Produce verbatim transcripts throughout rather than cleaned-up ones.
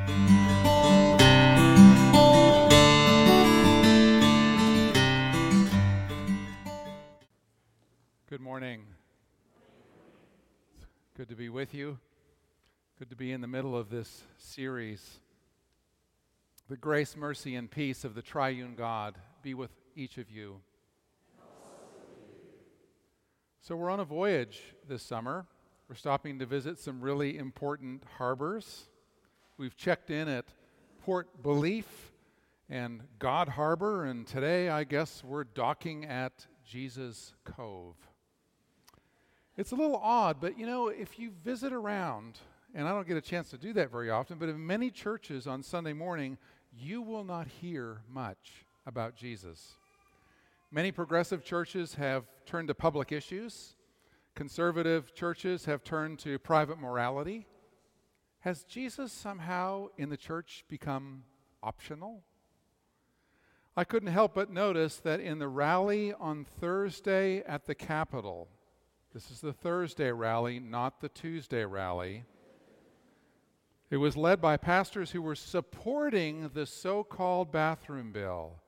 Good morning. Good to be with you. Good to be in the middle of this series. The grace, mercy, and peace of the triune God be with each of you. So we're on a voyage this summer. We're stopping to visit some really important harbors. We've checked in at Port Belief and God Harbor, and today I guess we're docking at Jesus Cove. It's a little odd, but you know, if you visit around, and I don't get a chance to do that very often, but in many churches on Sunday morning, you will not hear much about Jesus. Many progressive churches have turned to public issues. Conservative churches have turned to private morality. Has Jesus somehow in the church become optional? I couldn't help but notice that in the rally on Thursday at the Capitol, this is the Thursday rally, not the Tuesday rally. It was led by pastors who were supporting the so-called bathroom bill.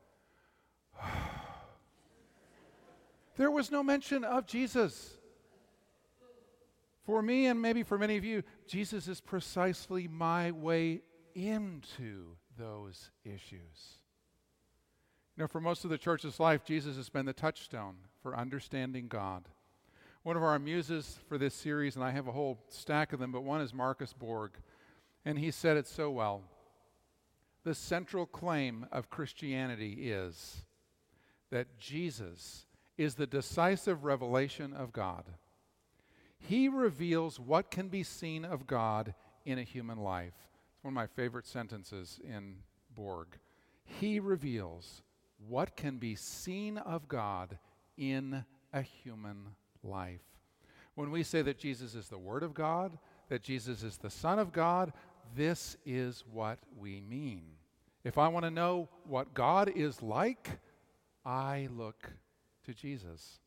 There was no mention of Jesus. For me, and maybe for many of you, Jesus is precisely my way into those issues. You know, for most of the church's life, Jesus has been the touchstone for understanding God. One of our muses for this series, and I have a whole stack of them, but one is Marcus Borg, and he said it so well. The central claim of Christianity is that Jesus is the decisive revelation of God. He reveals what can be seen of God in a human life. It's one of my favorite sentences in Borg. He reveals what can be seen of God in a human life. When we say that Jesus is the Word of God, that Jesus is the Son of God, this is what we mean. If I want to know what God is like, I look to Jesus.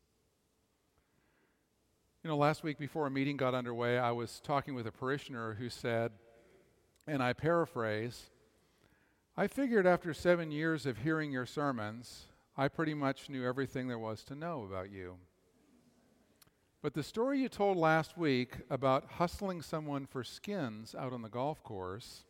You know, last week before a meeting got underway, I was talking with a parishioner who said, and I paraphrase, I figured after seven years of hearing your sermons, I pretty much knew everything there was to know about you. But the story you told last week about hustling someone for skins out on the golf course,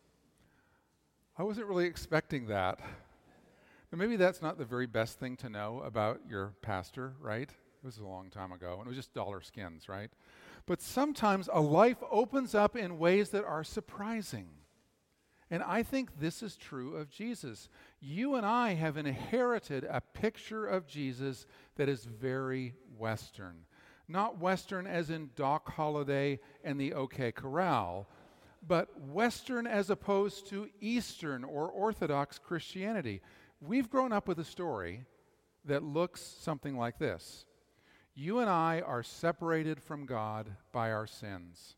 I wasn't really expecting that. But maybe that's not the very best thing to know about your pastor, right? It was a long time ago, and it was just dollar skins, right? But sometimes a life opens up in ways that are surprising. And I think this is true of Jesus. You and I have inherited a picture of Jesus that is very Western. Not Western as in Doc Holliday and the OK Corral, but Western as opposed to Eastern or Orthodox Christianity. We've grown up with a story that looks something like this. You and I are separated from God by our sins.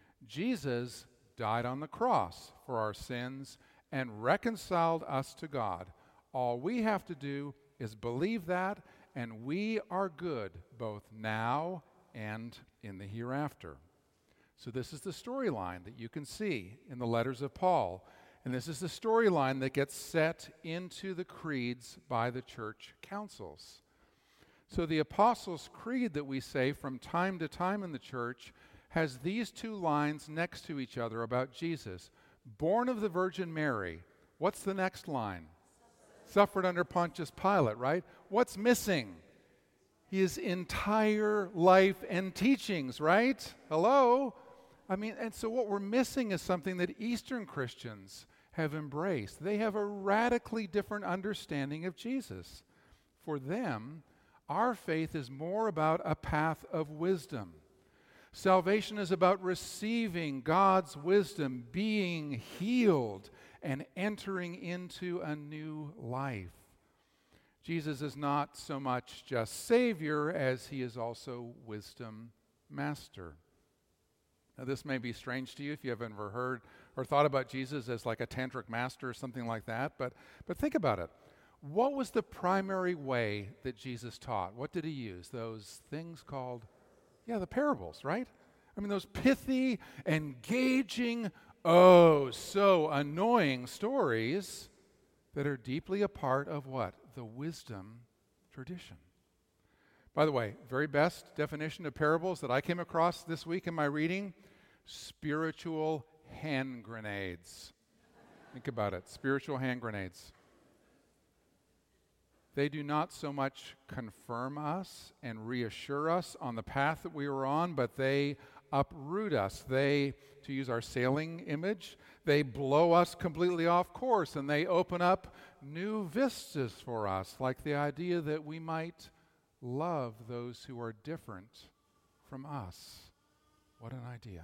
Jesus died on the cross for our sins and reconciled us to God. All we have to do is believe that, and we are good both now and in the hereafter. So this is the storyline that you can see in the letters of Paul, and this is the storyline that gets set into the creeds by the church councils. So the Apostles' Creed that we say from time to time in the church has these two lines next to each other about Jesus. Born of the Virgin Mary. What's the next line? Suffered under Pontius Pilate, right? What's missing? His entire life and teachings, right? Hello? I mean, and so what we're missing is something that Eastern Christians have embraced. They have a radically different understanding of Jesus. For them, our faith is more about a path of wisdom. Salvation is about receiving God's wisdom, being healed, and entering into a new life. Jesus is not so much just Savior as he is also wisdom master. Now, this may be strange to you if you haven't ever heard or thought about Jesus as like a tantric master or something like that, but, but think about it. What was the primary way that Jesus taught? What did he use? Those things called, yeah, the parables, right? I mean, those pithy, engaging, oh, so annoying stories that are deeply a part of what? The wisdom tradition. By the way, very best definition of parables that I came across this week in my reading, spiritual hand grenades. Think about it, spiritual hand grenades. They do not so much confirm us and reassure us on the path that we were on, but they uproot us. They, to use our sailing image, they blow us completely off course, and they open up new vistas for us, like the idea that we might love those who are different from us. What an idea.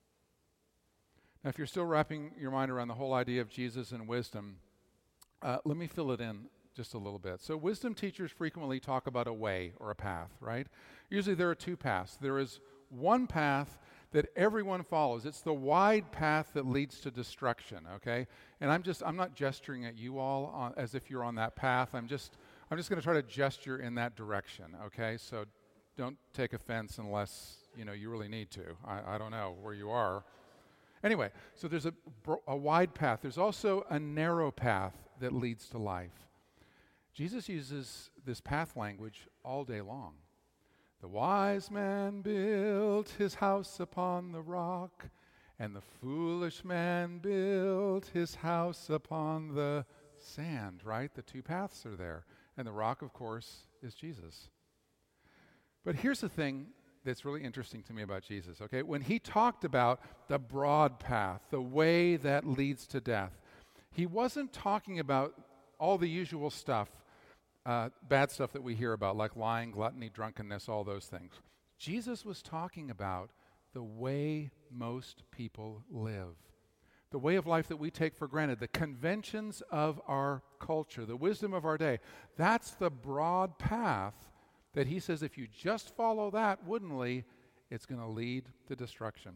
Now, if you're still wrapping your mind around the whole idea of Jesus and wisdom, uh, let me fill it in just a little bit. So wisdom teachers frequently talk about a way or a path, right? Usually there are two paths. There is one path that everyone follows. It's the wide path that leads to destruction, okay? And I'm just, I'm not gesturing at you all on, as if you're on that path. I'm just, I'm just going to try to gesture in that direction, okay? So don't take offense unless, you know, you really need to. I, I don't know where you are. Anyway, so there's a, a wide path. There's also a narrow path that leads to life. Jesus uses this path language all day long. The wise man built his house upon the rock, and the foolish man built his house upon the sand, right? The two paths are there. And the rock, of course, is Jesus. But here's the thing that's really interesting to me about Jesus, okay? When he talked about the broad path, the way that leads to death, he wasn't talking about all the usual stuff, uh, bad stuff that we hear about, like lying, gluttony, drunkenness, all those things. Jesus was talking about the way most people live, the way of life that we take for granted, the conventions of our culture, the wisdom of our day. That's the broad path that he says if you just follow that woodenly, it's going to lead to destruction.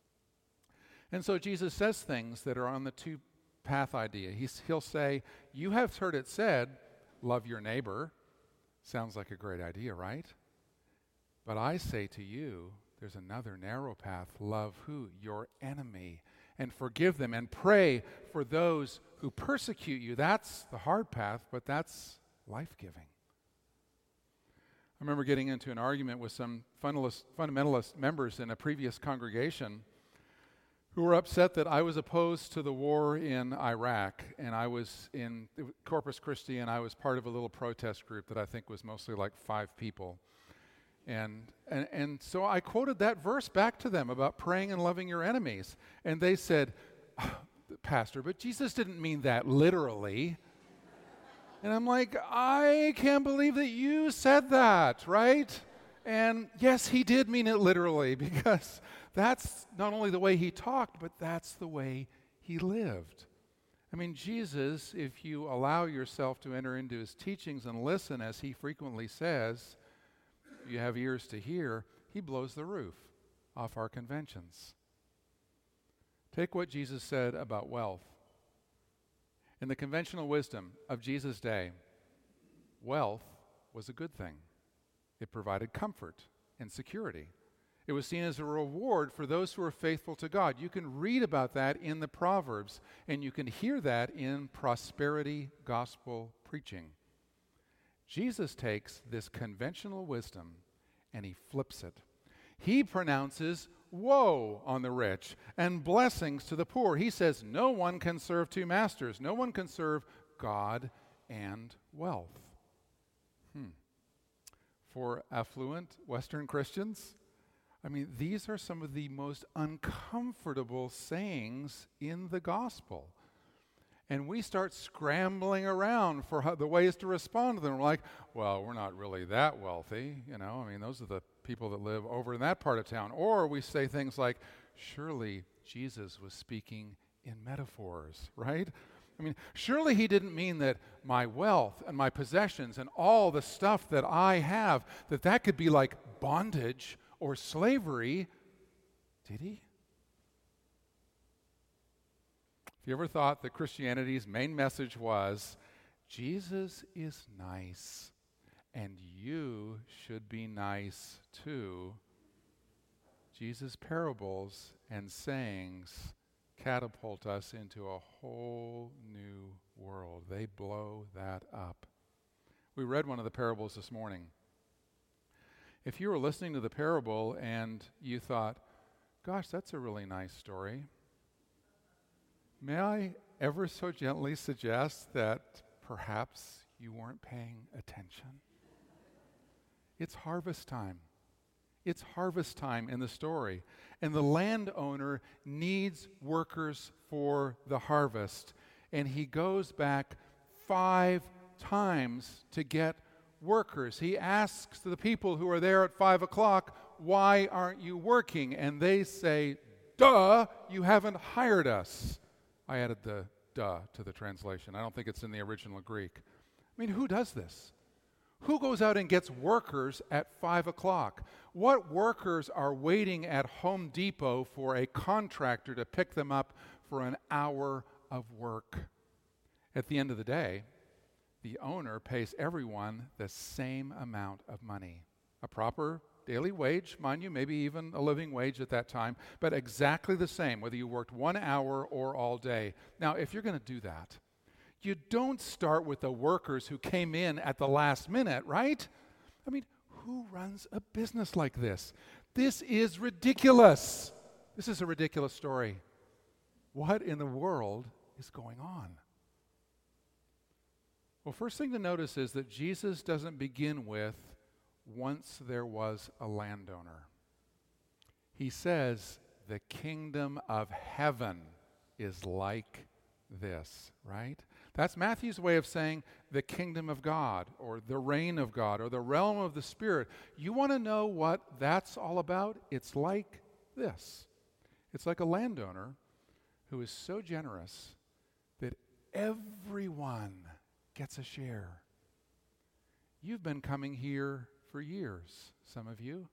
And so Jesus says things that are on the two-path idea. He's, he'll say, you have heard it said, love your neighbor. Sounds like a great idea, right? But I say to you, there's another narrow path. Love who? Your enemy. And forgive them and pray for those who persecute you. That's the hard path, but that's life-giving. I remember getting into an argument with some fundamentalist, fundamentalist members in a previous congregation who were upset that I was opposed to the war in Iraq, and I was in Corpus Christi, and I was part of a little protest group that I think was mostly like five people. And, and and so I quoted that verse back to them about praying and loving your enemies. And they said, oh, Pastor, but Jesus didn't mean that literally. And I'm like, I can't believe that you said that, right? And yes, he did mean it literally, because that's not only the way he talked, but that's the way he lived. I mean, Jesus, if you allow yourself to enter into his teachings and listen, as he frequently says, you have ears to hear, he blows the roof off our conventions. Take what Jesus said about wealth. In the conventional wisdom of Jesus' day, wealth was a good thing. It provided comfort and security. It was seen as a reward for those who are faithful to God. You can read about that in the Proverbs, and you can hear that in prosperity gospel preaching. Jesus takes this conventional wisdom and he flips it. He pronounces woe on the rich and blessings to the poor. He says no one can serve two masters. No one can serve God and wealth. Hmm. For affluent Western Christians, I mean, these are some of the most uncomfortable sayings in the gospel. And we start scrambling around for how, the ways to respond to them. We're like, well, we're not really that wealthy. You know, I mean, those are the people that live over in that part of town. Or we say things like, surely Jesus was speaking in metaphors, right? I mean, surely he didn't mean that my wealth and my possessions and all the stuff that I have, that that could be like bondage or slavery. Did he? Have you ever thought that Christianity's main message was, Jesus is nice, and you should be nice too? Jesus' parables and sayings catapult us into a whole new world. They blow that up. We read one of the parables this morning. If you were listening to the parable and you thought, gosh, that's a really nice story, may I ever so gently suggest that perhaps you weren't paying attention? It's harvest time. It's harvest time in the story. And the landowner needs workers for the harvest. And he goes back five times to get workers. He asks the people who are there at five o'clock, why aren't you working? And they say, duh, you haven't hired us. I added the duh to the translation. I don't think it's in the original Greek. I mean, who does this? Who goes out and gets workers at five o'clock? What workers are waiting at Home Depot for a contractor to pick them up for an hour of work? At the end of the day, the owner pays everyone the same amount of money. A proper daily wage, mind you, maybe even a living wage at that time, but exactly the same, whether you worked one hour or all day. Now, if you're going to do that, you don't start with the workers who came in at the last minute, right? I mean, who runs a business like this? This is ridiculous. This is a ridiculous story. What in the world is going on? Well, first thing to notice is that Jesus doesn't begin with, once there was a landowner. He says, the kingdom of heaven is like this, right? That's Matthew's way of saying the kingdom of God, or the reign of God, or the realm of the Spirit. You want to know what that's all about? It's like this. It's like a landowner who is so generous that everyone gets a share. You've been coming here for years, some of you.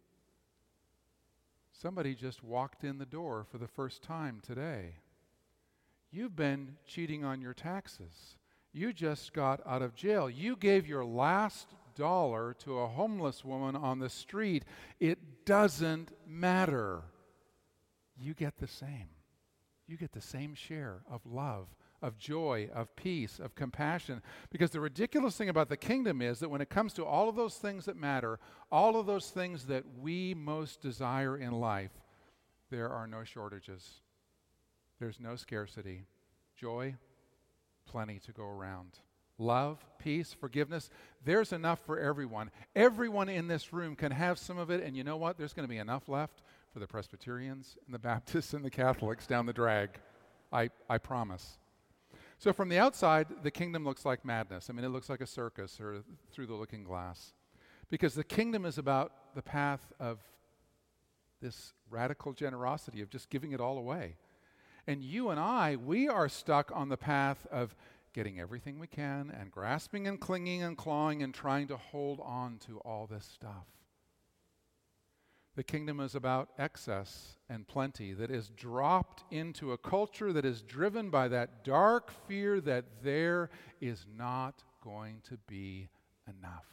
Somebody just walked in the door for the first time today. You've been cheating on your taxes. You just got out of jail. You gave your last dollar to a homeless woman on the street. It doesn't matter. You get the same. You get the same share of love, of joy, of peace, of compassion. Because the ridiculous thing about the kingdom is that when it comes to all of those things that matter, all of those things that we most desire in life, there are no shortages. There's no scarcity. Joy, plenty to go around. Love, peace, forgiveness, there's enough for everyone. Everyone in this room can have some of it, and you know what? There's going to be enough left for the Presbyterians and the Baptists and the Catholics down the drag. I, I promise. So from the outside, the kingdom looks like madness. I mean, it looks like a circus or through the looking glass. Because the kingdom is about the path of this radical generosity, of just giving it all away. And you and I, we are stuck on the path of getting everything we can and grasping and clinging and clawing and trying to hold on to all this stuff. The kingdom is about excess and plenty that is dropped into a culture that is driven by that dark fear that there is not going to be enough.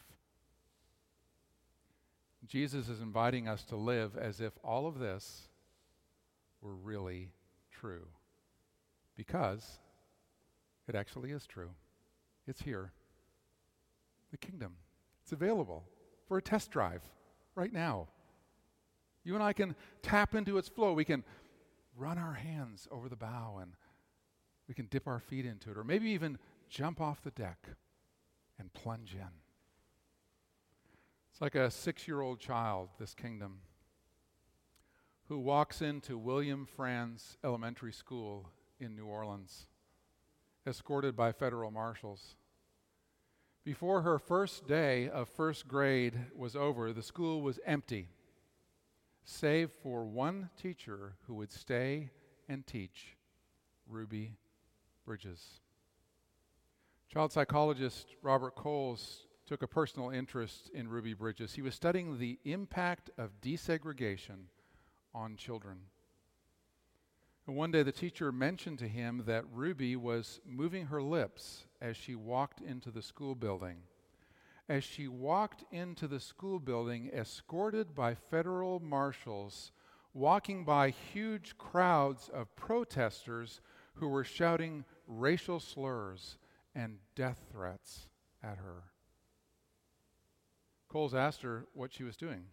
Jesus is inviting us to live as if all of this were really true, because it actually is true. It's here. The kingdom. It's available for a test drive right now. You and I can tap into its flow. We can run our hands over the bow and we can dip our feet into it, or maybe even jump off the deck and plunge in. It's like a six-year-old child, this kingdom, who walks into William Franz Elementary School in New Orleans, escorted by federal marshals. Before her first day of first grade was over, the school was empty, save for one teacher who would stay and teach, Ruby Bridges. Child psychologist Robert Coles took a personal interest in Ruby Bridges. He was studying the impact of desegregation on children. And one day the teacher mentioned to him that Ruby was moving her lips as she walked into the school building. As she walked into the school building, escorted by federal marshals, walking by huge crowds of protesters who were shouting racial slurs and death threats at her. Coles asked her what she was doing.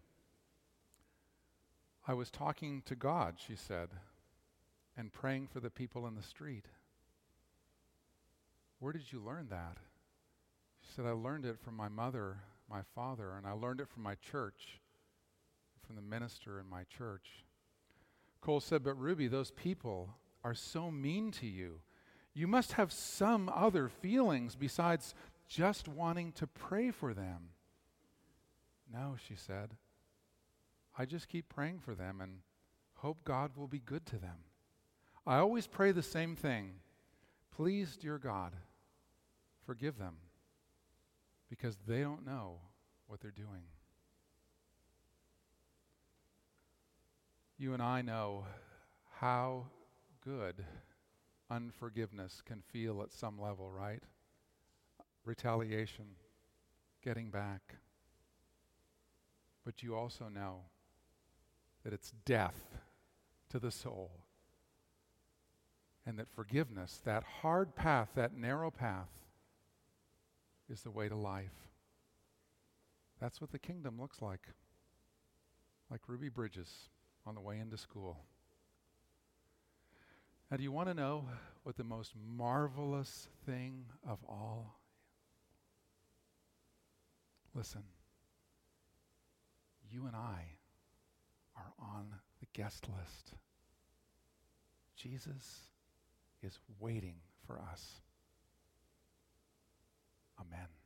"I was talking to God," she said, "and praying for the people in the street." "Where did you learn that?" She said, "I learned it from my mother, my father, and I learned it from my church, from the minister in my church." Cole said, "But Ruby, those people are so mean to you. You must have some other feelings besides just wanting to pray for them." "No," she said. "I just keep praying for them and hope God will be good to them. I always pray the same thing. Please, dear God, forgive them because they don't know what they're doing." You and I know how good unforgiveness can feel at some level, right? Retaliation, getting back. But you also know that it's death to the soul. And that forgiveness, that hard path, that narrow path, is the way to life. That's what the kingdom looks like. Like Ruby Bridges on the way into school. Now, do you want to know what the most marvelous thing of all? Listen, you and I are on the guest list. Jesus is waiting for us. Amen.